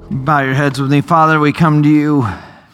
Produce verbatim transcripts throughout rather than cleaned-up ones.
Bow your heads with me. Father, we come to you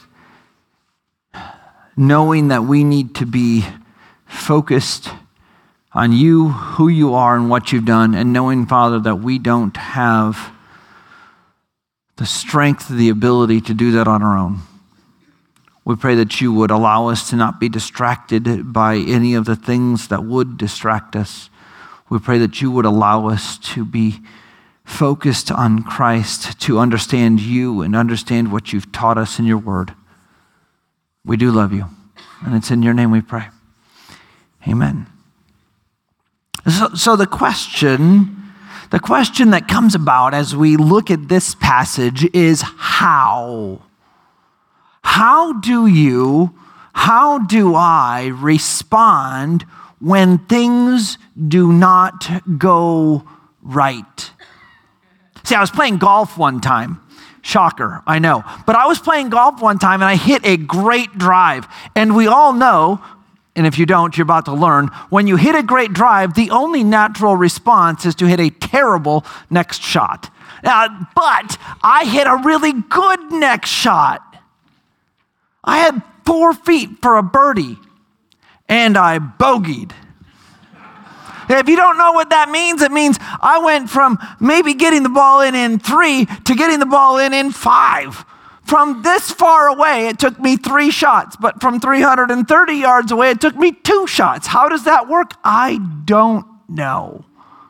knowing that we need to be focused on you, who you are, and what you've done, and knowing, Father, that we don't have the strength, the ability to do that on our own. We pray that you would allow us to not be distracted by any of the things that would distract us. We pray that you would allow us to be focused on Christ, to understand you and understand what you've taught us in your word. We do love you, and it's in your name we pray. Amen. So, so the question, the question that comes about as we look at this passage is how? How do you, how do I respond when things do not go right? See, I was playing golf one time. Shocker, I know. But I was playing golf one time and I hit a great drive. And we all know, and if you don't, you're about to learn, when you hit a great drive, the only natural response is to hit a terrible next shot. Uh, but I hit a really good next shot. I had four feet for a birdie, and I bogeyed. If you don't know what that means, it means I went from maybe getting the ball in in three to getting the ball in in five. From this far away, it took me three shots, but from three hundred thirty yards away, it took me two shots. How does that work? I don't know.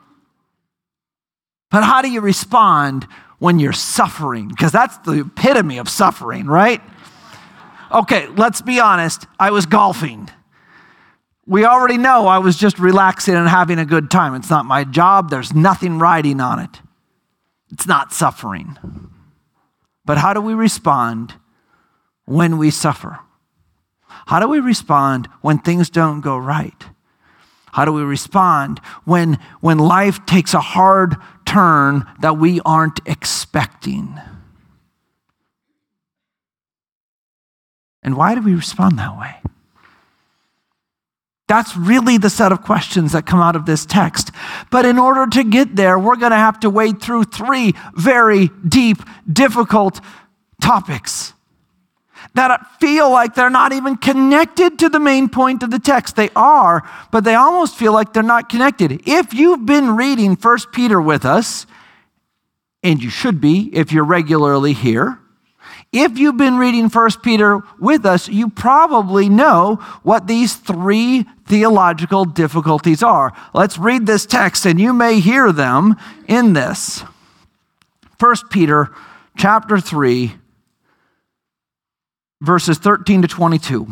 But how do you respond when you're suffering? Because that's the epitome of suffering, right? Okay, let's be honest. I was golfing. We already know I was just relaxing and having a good time. It's not my job. There's nothing riding on it. It's not suffering. But how do we respond when we suffer? How do we respond when things don't go right? How do we respond when, when life takes a hard turn that we aren't expecting? And why do we respond that way? That's really the set of questions that come out of this text. But in order to get there, we're going to have to wade through three very deep, difficult topics that feel like they're not even connected to the main point of the text. They are, but they almost feel like they're not connected. If you've been reading First Peter with us, and you should be if you're regularly here, if you've been reading First Peter with us, you probably know what these three theological difficulties are. Let's read this text, and you may hear them in this. First Peter chapter three, verses thirteen to twenty-two.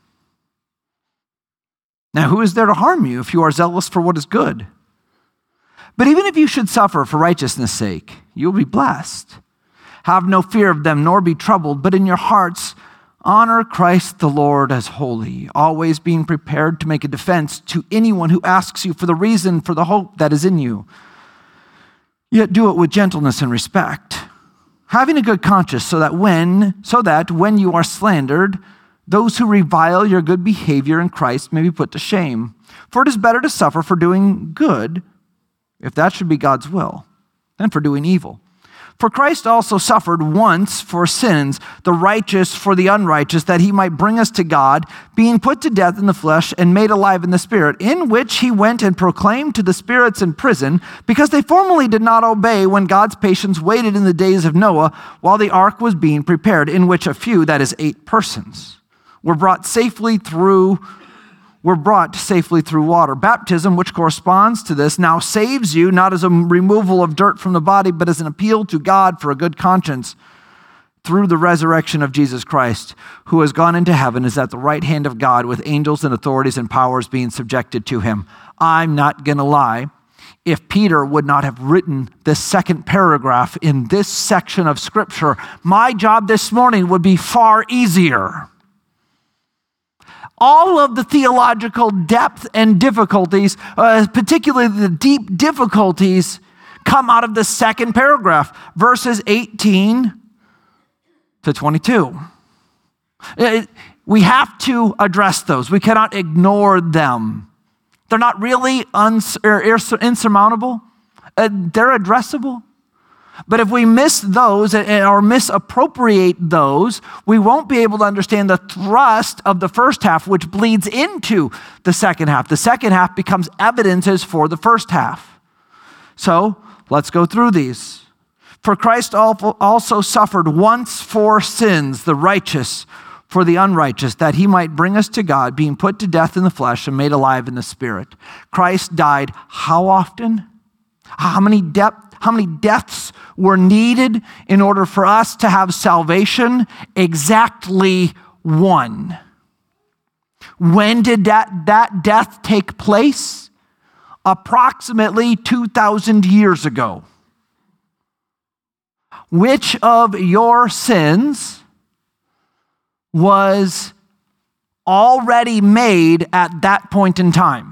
Now, who is there to harm you if you are zealous for what is good? But even if you should suffer for righteousness' sake, you'll be blessed. Have no fear of them, nor be troubled, but in your hearts honor Christ the Lord as holy, always being prepared to make a defense to anyone who asks you for the reason for the hope that is in you. Yet do it with gentleness and respect, having a good conscience, so that when so that when you are slandered, those who revile your good behavior in Christ may be put to shame. For it is better to suffer for doing good, if that should be God's will, than for doing evil. For Christ also suffered once for sins, the righteous for the unrighteous, that he might bring us to God, being put to death in the flesh and made alive in the spirit, in which he went and proclaimed to the spirits in prison, because they formerly did not obey when God's patience waited in the days of Noah while the ark was being prepared, in which a few, that is eight persons, were brought safely through were brought safely through water. Baptism, which corresponds to this, now saves you, not as a removal of dirt from the body, but as an appeal to God for a good conscience through the resurrection of Jesus Christ, who has gone into heaven, is at the right hand of God, with angels and authorities and powers being subjected to him. I'm not going to lie. If Peter would not have written this second paragraph in this section of Scripture, my job this morning would be far easier. All of the theological depth and difficulties, uh, particularly the deep difficulties, come out of the second paragraph, verses eighteen to twenty-two. It, we have to address those. We cannot ignore them. They're not really uns- or insurmountable. Uh, they're addressable. But if we miss those or misappropriate those, we won't be able to understand the thrust of the first half, which bleeds into the second half. The second half becomes evidences for the first half. So let's go through these. For Christ also suffered once for sins, the righteous for the unrighteous, that he might bring us to God, being put to death in the flesh and made alive in the spirit. Christ died how often? How many depth? How many deaths were needed in order for us to have salvation? Exactly one. When did that, that death take place? Approximately two thousand years ago. Which of your sins was already made at that point in time?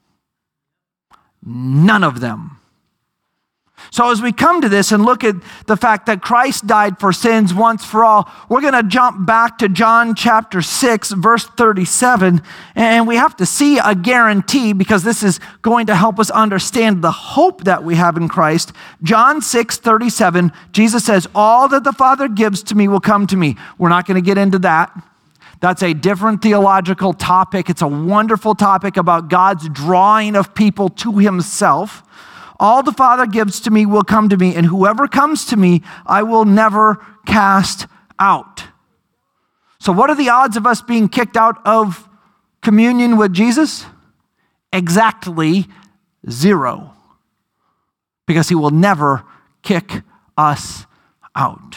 None of them. So as we come to this and look at the fact that Christ died for sins once for all, we're going to jump back to John chapter six, verse thirty-seven, and we have to see a guarantee because this is going to help us understand the hope that we have in Christ. John six, thirty-seven, Jesus says, all that the Father gives to me will come to me. We're not going to get into that. That's a different theological topic. It's a wonderful topic about God's drawing of people to himself. All the Father gives to me will come to me, and whoever comes to me, I will never cast out. So what are the odds of us being kicked out of communion with Jesus? Exactly zero. Because he will never kick us out.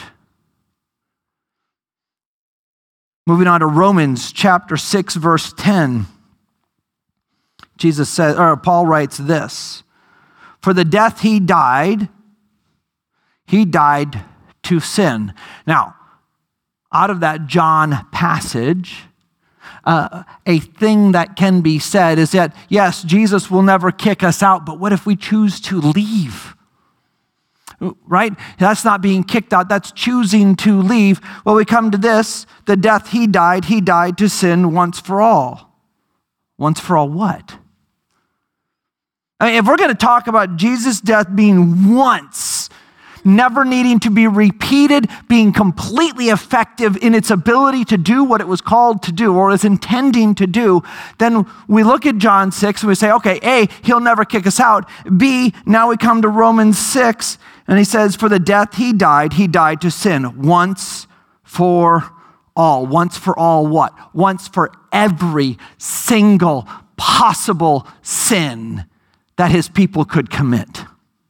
Moving on to Romans chapter six, verse ten. Jesus says, or Paul writes this. For the death he died, he died to sin. Now, out of that John passage, uh, a thing that can be said is that, yes, Jesus will never kick us out, but what if we choose to leave? Right? That's not being kicked out, that's choosing to leave. Well, we come to this, the death he died, he died to sin once for all. Once for all what? I mean, if we're going to talk about Jesus' death being once, never needing to be repeated, being completely effective in its ability to do what it was called to do or is intending to do, then we look at John six and we say, okay, A, he'll never kick us out. B, now we come to Romans six and he says, for the death he died, he died to sin once for all. Once for all what? Once for every single possible sin that his people could commit.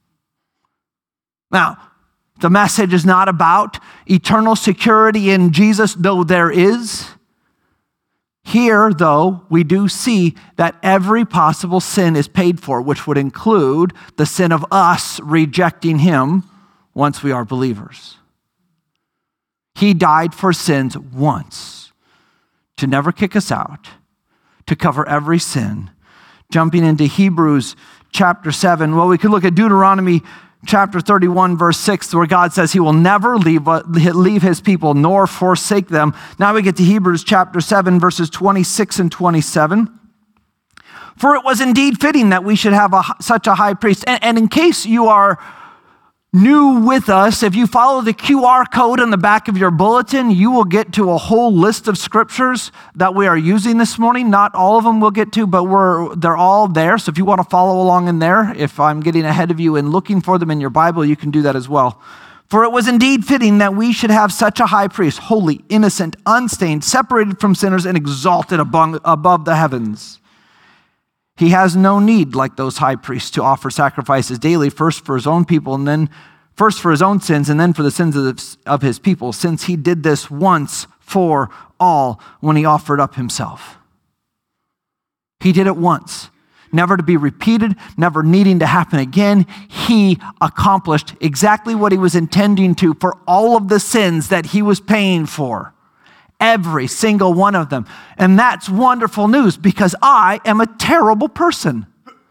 Now, the message is not about eternal security in Jesus, though there is. Here, though, we do see that every possible sin is paid for, which would include the sin of us rejecting him once we are believers. He died for sins once, to never kick us out, to cover every sin. Jumping into Hebrews chapter seven, well, we could look at Deuteronomy chapter thirty-one, verse six, where God says he will never leave, leave his people nor forsake them. Now we get to Hebrews chapter seven, verses twenty-six and twenty-seven. For it was indeed fitting that we should have a, such a high priest. And, and in case you are new with us, if you follow the Q R code on the back of your bulletin, you will get to a whole list of scriptures that we are using this morning. Not all of them we'll get to, but we're they're all there. So if you want to follow along in there, if I'm getting ahead of you and looking for them in your Bible, you can do that as well. For it was indeed fitting that we should have such a high priest, holy, innocent, unstained, separated from sinners, and exalted above, above the heavens. He has no need, like those high priests, to offer sacrifices daily, first for his own people, and then first for his own sins, and then for the sins of, of his people, since he did this once for all when he offered up himself. He did it once, never to be repeated, never needing to happen again. He accomplished exactly what he was intending to for all of the sins that he was paying for. Every single one of them. And that's wonderful news because I am a terrible person.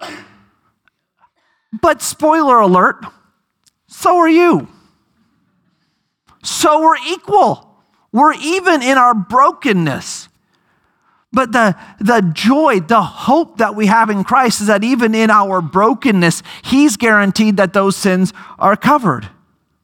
But spoiler alert, so are you. So we're equal. We're even in our brokenness. But the, the joy, the hope that we have in Christ is that even in our brokenness, he's guaranteed that those sins are covered.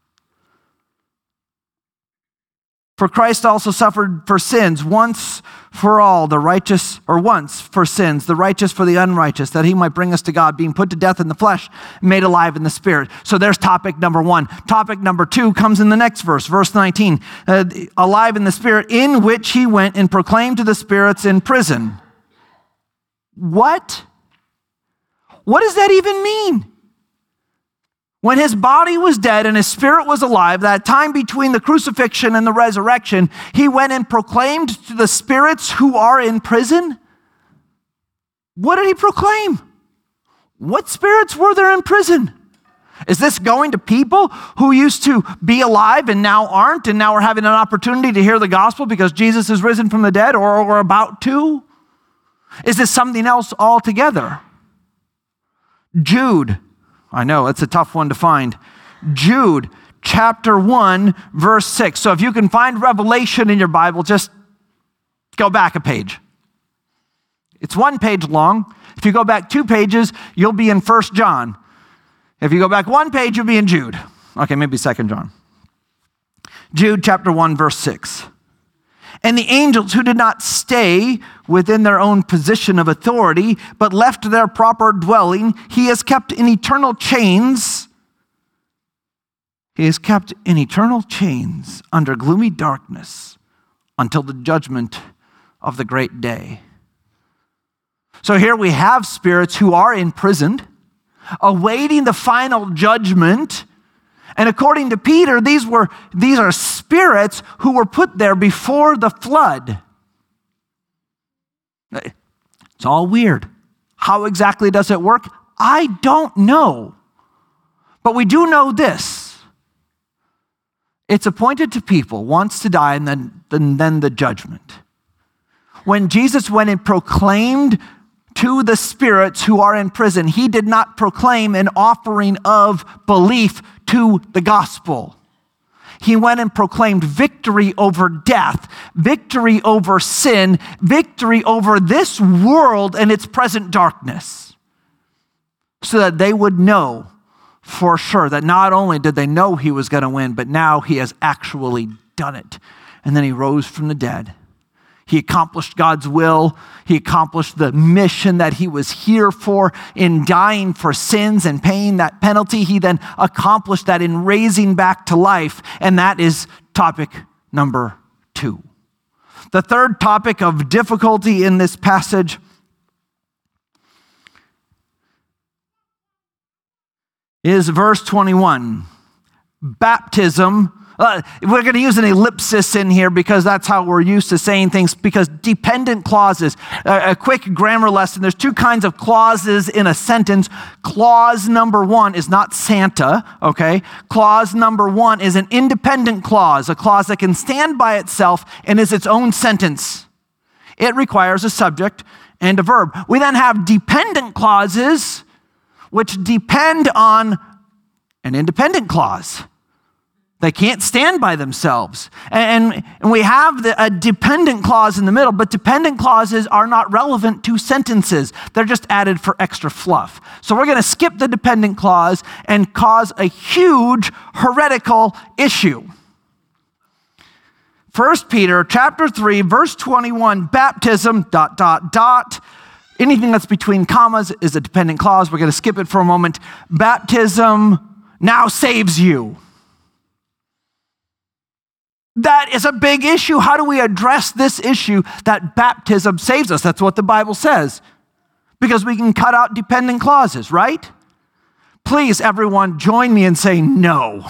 For Christ also suffered for sins once for all, the righteous, or once for sins, the righteous for the unrighteous, that he might bring us to God, being put to death in the flesh, made alive in the spirit. So there's topic number one. Topic number two comes in the next verse, verse nineteen. Uh, alive in the spirit, in which he went and proclaimed to the spirits in prison. What? What does that even mean? When his body was dead and his spirit was alive, that time between the crucifixion and the resurrection, he went and proclaimed to the spirits who are in prison. What did he proclaim? What spirits were there in prison? Is this going to people who used to be alive and now aren't, and now are having an opportunity to hear the gospel because Jesus is risen from the dead, or are about to? Is this something else altogether? Jude. I know, it's a tough one to find. Jude, chapter one, verse six. So if you can find Revelation in your Bible, just go back a page. It's one page long. If you go back two pages, you'll be in First John. If you go back one page, you'll be in Jude. Okay, maybe Second John. Jude, chapter one, verse six. And the angels who did not stay within their own position of authority, but left their proper dwelling, he has kept in eternal chains. He is kept in eternal chains under gloomy darkness until the judgment of the great day. So here we have spirits who are imprisoned, awaiting the final judgment. And according to Peter, these were these are spirits who were put there before the flood. It's all weird. How exactly does it work? I don't know. But we do know this. It's appointed to people once to die and then, and then the judgment. When Jesus went and proclaimed to the spirits who are in prison, he did not proclaim an offering of belief to the gospel. He went and proclaimed victory over death, victory over sin, victory over this world and its present darkness, so that they would know for sure that not only did they know he was going to win, but now he has actually done it. And then he rose from the dead. He accomplished God's will. He accomplished the mission that he was here for in dying for sins and paying that penalty. He then accomplished that in raising back to life. And that is topic number two. The third topic of difficulty in this passage is verse twenty-one. Baptism. Uh, we're going to use an ellipsis in here because that's how we're used to saying things, because dependent clauses. Uh, a quick grammar lesson. There's two kinds of clauses in a sentence. Clause number one is not Santa, okay? Clause number one is an independent clause, a clause that can stand by itself and is its own sentence. It requires a subject and a verb. We then have dependent clauses, which depend on an independent clause. They can't stand by themselves. And, and we have the, a dependent clause in the middle, but dependent clauses are not relevant to sentences. They're just added for extra fluff. So we're going to skip the dependent clause and cause a huge heretical issue. First Peter chapter three, verse twenty-one, baptism, dot, dot, dot. Anything that's between commas is a dependent clause. We're going to skip it for a moment. Baptism now saves you. That is a big issue. How do we address this issue that baptism saves us? That's what the Bible says. Because we can cut out dependent clauses, right? Please, everyone, join me in saying no.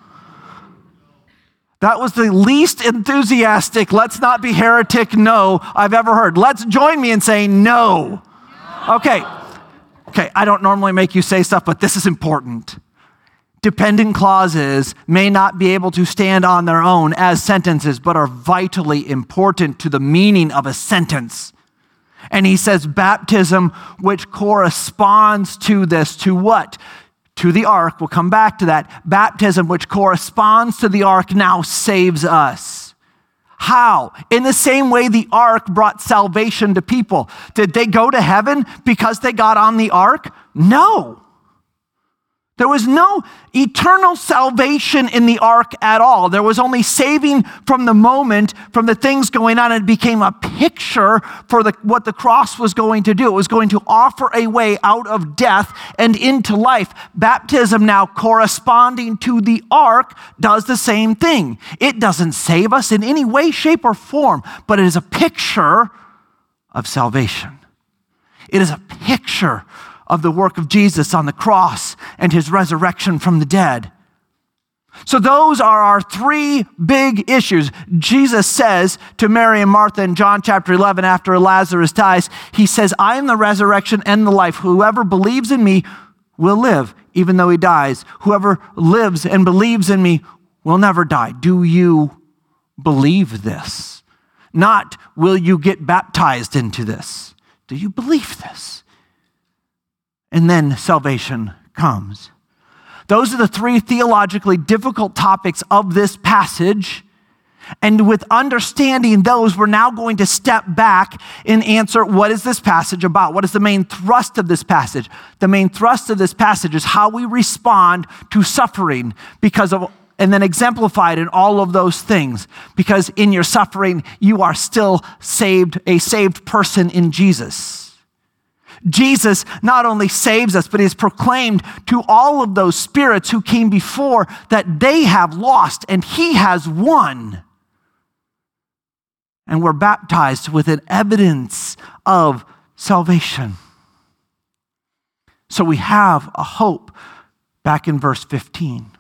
That was the least enthusiastic, let's not be heretic, no, I've ever heard. Let's join me in saying no. Okay. Okay, I don't normally make you say stuff, but this is important. Dependent clauses may not be able to stand on their own as sentences, but are vitally important to the meaning of a sentence. And he says baptism, which corresponds to this, to what? To the ark. We'll come back to that. Baptism, which corresponds to the ark, now saves us. How? In the same way the ark brought salvation to people. Did they go to heaven because they got on the ark? No. There was no eternal salvation in the ark at all. There was only saving from the moment, from the things going on. It became a picture for the, what the cross was going to do. It was going to offer a way out of death and into life. Baptism, now corresponding to the ark, does the same thing. It doesn't save us in any way, shape, or form, but it is a picture of salvation. It is a picture of the work of Jesus on the cross and his resurrection from the dead. So those are our three big issues. Jesus says to Mary and Martha in John chapter eleven, after Lazarus dies, he says, I am the resurrection and the life. Whoever believes in me will live, even though he dies. Whoever lives and believes in me will never die. Do you believe this? Not, will you get baptized into this? Do you believe this? And then salvation comes. Those are the three theologically difficult topics of this passage. And with understanding those, we're now going to step back and answer, what is this passage about? What is the main thrust of this passage? The main thrust of this passage is how we respond to suffering because of, and then exemplified in all of those things. Because in your suffering, you are still saved, a saved person in Jesus. Jesus not only saves us, but is proclaimed to all of those spirits who came before that they have lost and he has won. And we're baptized with an evidence of salvation. So we have a hope back in verse fifteen.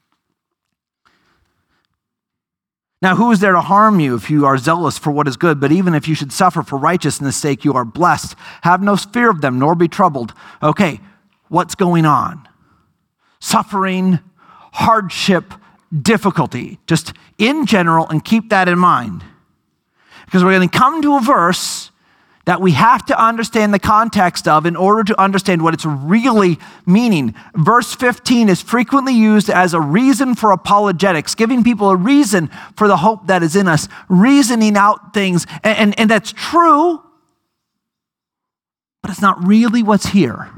Now, who is there to harm you if you are zealous for what is good? But even if you should suffer for righteousness' sake, you are blessed. Have no fear of them, nor be troubled. Okay, what's going on? Suffering, hardship, difficulty. Just in general, and keep that in mind. Because we're going to come to a verse that we have to understand the context of in order to understand what it's really meaning. Verse fifteen is frequently used as a reason for apologetics, giving people a reason for the hope that is in us, reasoning out things. And, and, and that's true, but it's not really what's here.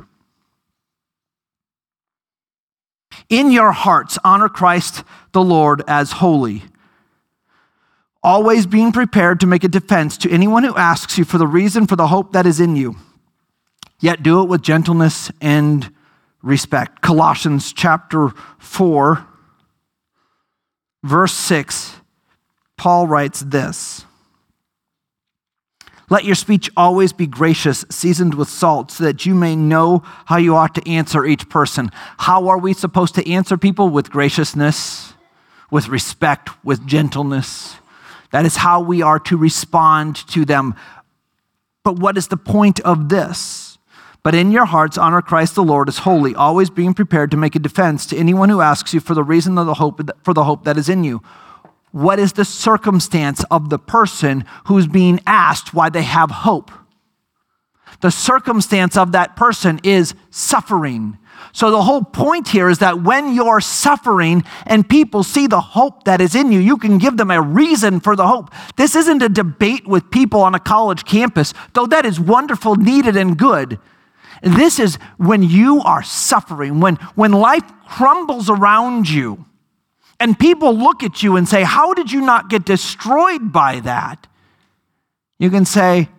In your hearts, honor Christ the Lord as holy, always being prepared to make a defense to anyone who asks you for the reason for the hope that is in you. Yet do it with gentleness and respect. Colossians chapter four, verse six, Paul writes this. Let your speech always be gracious, seasoned with salt, so that you may know how you ought to answer each person. How are we supposed to answer people? With graciousness, with respect, with gentleness. That is how we are to respond to them. But what is the point of this? But in your hearts, honor Christ the Lord as holy, always being prepared to make a defense to anyone who asks you for the reason of the hope, for the hope that is in you. What is the circumstance of the person who's being asked why they have hope? The circumstance of that person is suffering. So the whole point here is that when you're suffering and people see the hope that is in you, you can give them a reason for the hope. This isn't a debate with people on a college campus, though that is wonderful, needed, and good. This is when you are suffering, when, when life crumbles around you, and people look at you and say, how did you not get destroyed by that? You can say,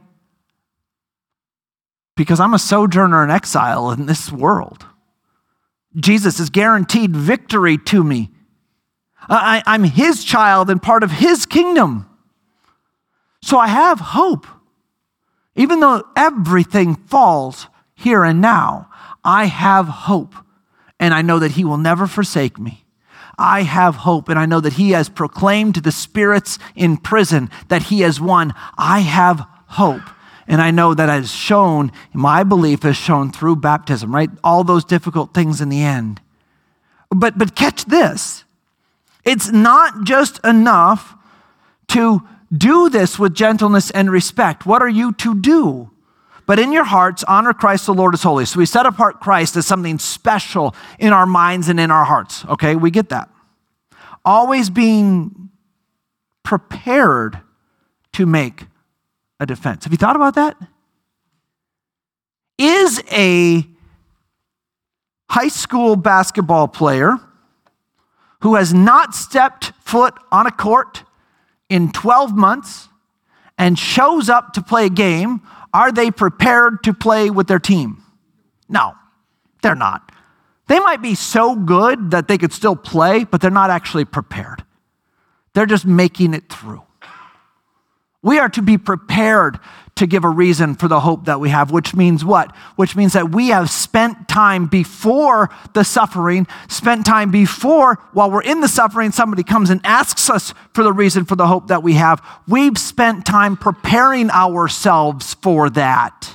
because I'm a sojourner and exile in this world. Jesus has guaranteed victory to me. I, I'm his child and part of his kingdom. So I have hope. Even though everything falls here and now, I have hope. And I know that he will never forsake me. I have hope, and I know that he has proclaimed to the spirits in prison that he has won. I have hope. And I know that is shown, my belief is shown through baptism, right? All those difficult things in the end. But but catch this. It's not just enough to do this with gentleness and respect. What are you to do? But in your hearts, honor Christ the Lord as holy. So we set apart Christ as something special in our minds and in our hearts. Okay, we get that. Always being prepared to make a defense. Have you thought about that? Is a high school basketball player who has not stepped foot on a court in twelve months and shows up to play a game, are they prepared to play with their team? No, they're not. They might be so good that they could still play, but they're not actually prepared. They're just making it through. We are to be prepared to give a reason for the hope that we have, which means what? Which means that we have spent time before the suffering, spent time before, while we're in the suffering, somebody comes and asks us for the reason for the hope that we have. We've spent time preparing ourselves for that.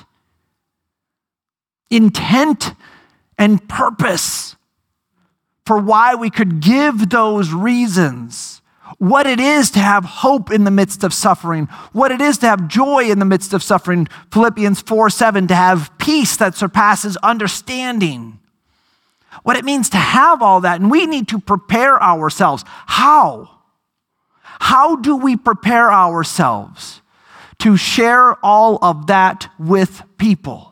Intent and purpose for why we could give those reasons. What it is to have hope in the midst of suffering, what it is to have joy in the midst of suffering. Philippians four seven, to have peace that surpasses understanding. What it means to have all that, and we need to prepare ourselves. How? How do we prepare ourselves to share all of that with people?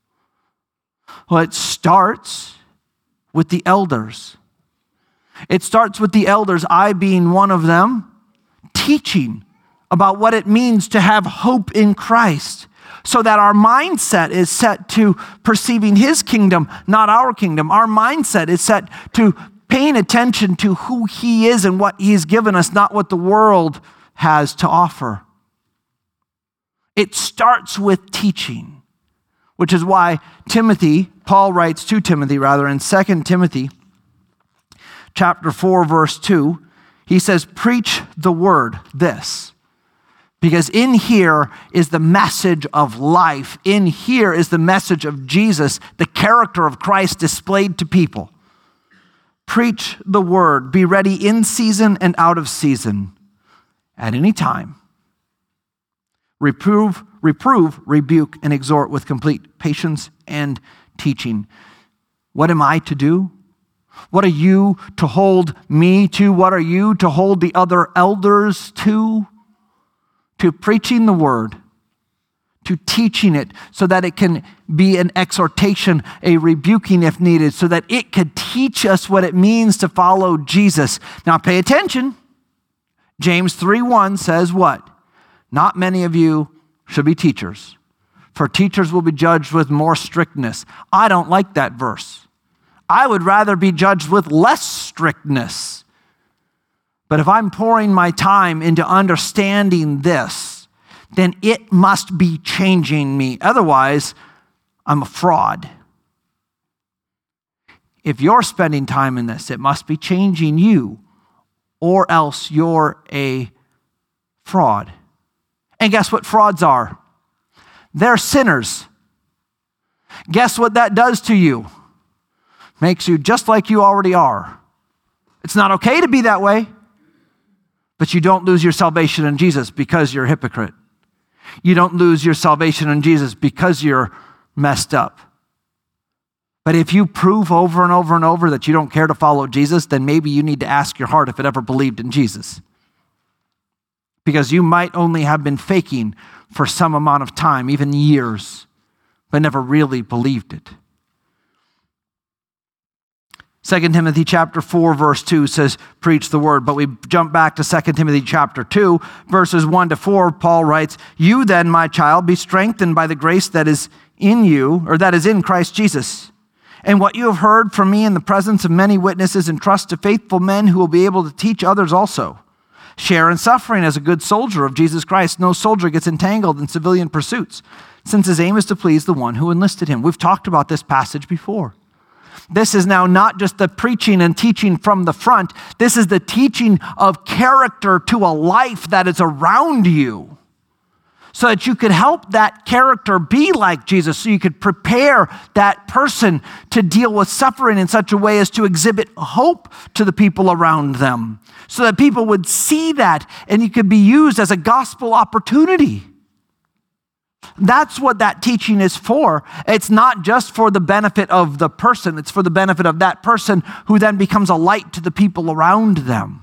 Well, it starts with the elders. It starts with the elders, I being one of them, teaching about what it means to have hope in Christ, so that our mindset is set to perceiving his kingdom, not our kingdom. Our mindset is set to paying attention to who he is and what he's given us, not what the world has to offer. It starts with teaching, which is why Timothy, Paul writes to Timothy rather, in Second Timothy chapter four, verse two, he says, preach the word, this. Because in here is the message of life. In here is the message of Jesus, the character of Christ displayed to people. Preach the word. Be ready in season and out of season, at any time. Reprove, reprove, rebuke, and exhort with complete patience and teaching. What am I to do? What are you to hold me to? What are you to hold the other elders to? To preaching the word, to teaching it so that it can be an exhortation, a rebuking if needed, so that it could teach us what it means to follow Jesus. Now pay attention. James three one says what? Not many of you should be teachers, for teachers will be judged with more strictness. I don't like that verse. I would rather be judged with less strictness. But if I'm pouring my time into understanding this, then it must be changing me. Otherwise, I'm a fraud. If you're spending time in this, it must be changing you, or else you're a fraud. And guess what frauds are? They're sinners. Guess what that does to you? Makes you just like you already are. It's not okay to be that way, but you don't lose your salvation in Jesus because you're a hypocrite. You don't lose your salvation in Jesus because you're messed up. But if you prove over and over and over that you don't care to follow Jesus, then maybe you need to ask your heart if it ever believed in Jesus. Because you might only have been faking for some amount of time, even years, but never really believed it. Second Timothy chapter four, verse two says, preach the word. But we jump back to Second Timothy chapter two, verses one to four. Paul writes, you then, my child, be strengthened by the grace that is in you, or that is in Christ Jesus. And what you have heard from me in the presence of many witnesses, entrust to faithful men who will be able to teach others also. Share in suffering as a good soldier of Jesus Christ. No soldier gets entangled in civilian pursuits, since his aim is to please the one who enlisted him. We've talked about this passage before. This is now not just the preaching and teaching from the front. This is the teaching of character to a life that is around you, so that you could help that character be like Jesus, so you could prepare that person to deal with suffering in such a way as to exhibit hope to the people around them, so that people would see that and you could be used as a gospel opportunity. That's what that teaching is for. It's not just for the benefit of the person. It's for the benefit of that person who then becomes a light to the people around them.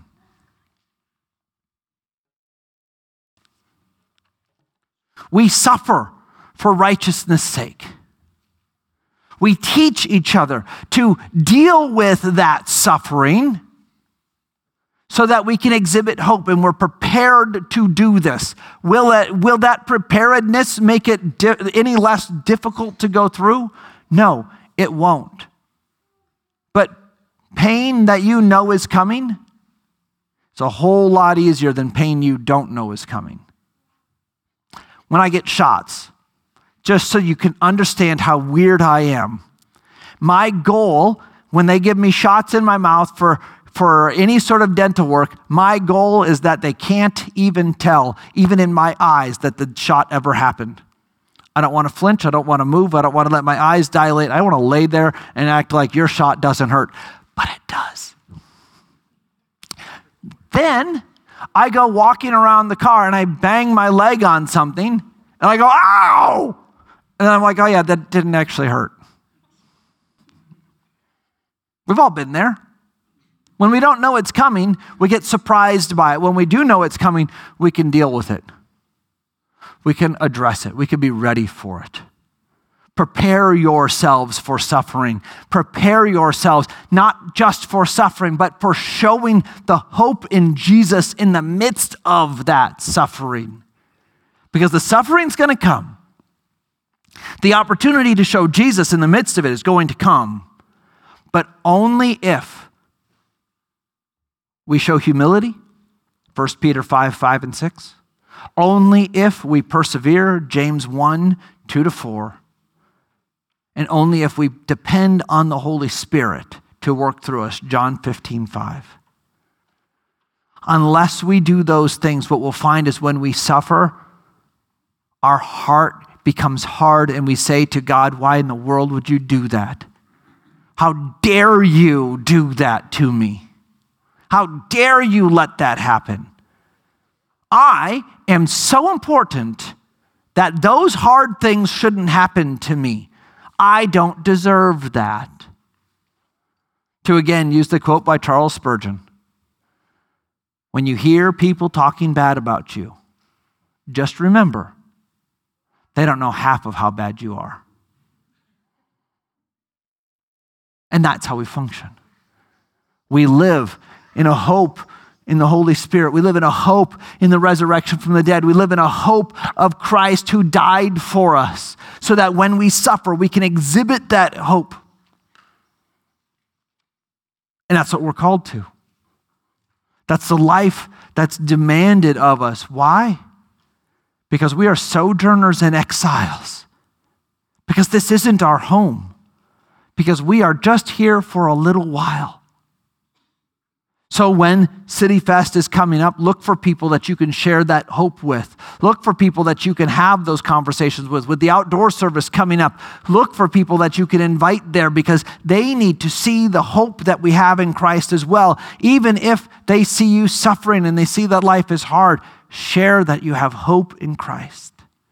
We suffer for righteousness' sake. We teach each other to deal with that suffering so that we can exhibit hope, and we're prepared to do this. Will it, will that preparedness make it di- any less difficult to go through? No, it won't. But pain that you know is coming, it's a whole lot easier than pain you don't know is coming. When I get shots, just so you can understand how weird I am, my goal when they give me shots in my mouth for, for any sort of dental work, my goal is that they can't even tell, even in my eyes, that the shot ever happened. I don't want to flinch. I don't want to move. I don't want to let my eyes dilate. I want to lay there and act like your shot doesn't hurt. But it does. Then I go walking around the car and I bang my leg on something and I go, ow! And I'm like, oh yeah, that didn't actually hurt. We've all been there. When we don't know it's coming, we get surprised by it. When we do know it's coming, we can deal with it. We can address it. We can be ready for it. Prepare yourselves for suffering. Prepare yourselves not just for suffering, but for showing the hope in Jesus in the midst of that suffering. Because the suffering's going to come. The opportunity to show Jesus in the midst of it is going to come, but only if we show humility, First Peter five, five and six. Only if we persevere, James one, two to four. And only if we depend on the Holy Spirit to work through us, John fifteen, five. Unless we do those things, what we'll find is when we suffer, our heart becomes hard and we say to God, why in the world would you do that? How dare you do that to me? How dare you let that happen? I am so important that those hard things shouldn't happen to me. I don't deserve that. To again use the quote by Charles Spurgeon, when you hear people talking bad about you, just remember, they don't know half of how bad you are. And that's how we function. We live in a hope in the Holy Spirit. We live in a hope in the resurrection from the dead. We live in a hope of Christ who died for us so that when we suffer, we can exhibit that hope. And that's what we're called to. That's the life that's demanded of us. Why? Because we are sojourners and exiles. Because this isn't our home. Because we are just here for a little while. So when City Fest is coming up, look for people that you can share that hope with. Look for people that you can have those conversations with. With the outdoor service coming up, look for people that you can invite there because they need to see the hope that we have in Christ as well. Even if they see you suffering and they see that life is hard, share that you have hope in Christ.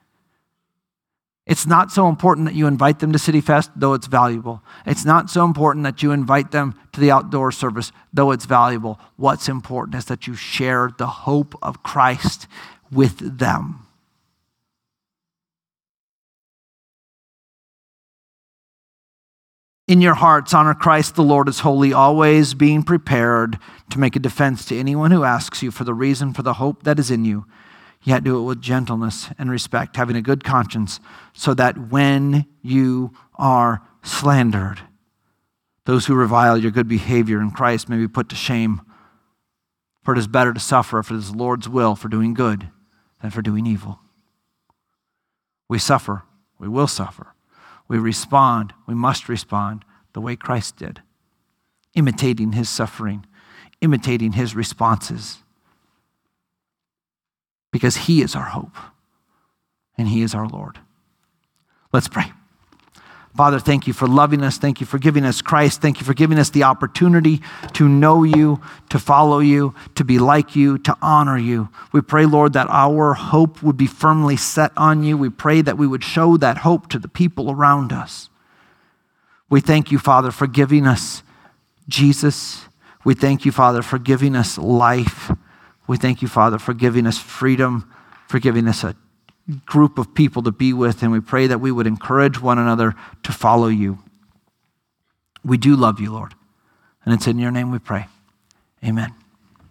It's not so important that you invite them to City Fest, though it's valuable. It's not so important that you invite them to the outdoor service, though it's valuable. What's important is that you share the hope of Christ with them. In your hearts, honor Christ the Lord as holy, always being prepared to make a defense to anyone who asks you for the reason for the hope that is in you. Yet do it with gentleness and respect, having a good conscience, so that when you are slandered, those who revile your good behavior in Christ may be put to shame. For it is better to suffer if it is the Lord's will for doing good than for doing evil. We suffer. We will suffer. We respond. We must respond the way Christ did, imitating his suffering, imitating his responses. Because he is our hope and he is our Lord. Let's pray. Father, thank you for loving us. Thank you for giving us Christ. Thank you for giving us the opportunity to know you, to follow you, to be like you, to honor you. We pray, Lord, that our hope would be firmly set on you. We pray that we would show that hope to the people around us. We thank you, Father, for giving us Jesus. We thank you, Father, for giving us life. We thank you, Father, for giving us freedom, for giving us a group of people to be with, and we pray that we would encourage one another to follow you. We do love you, Lord. And it's in your name we pray. Amen.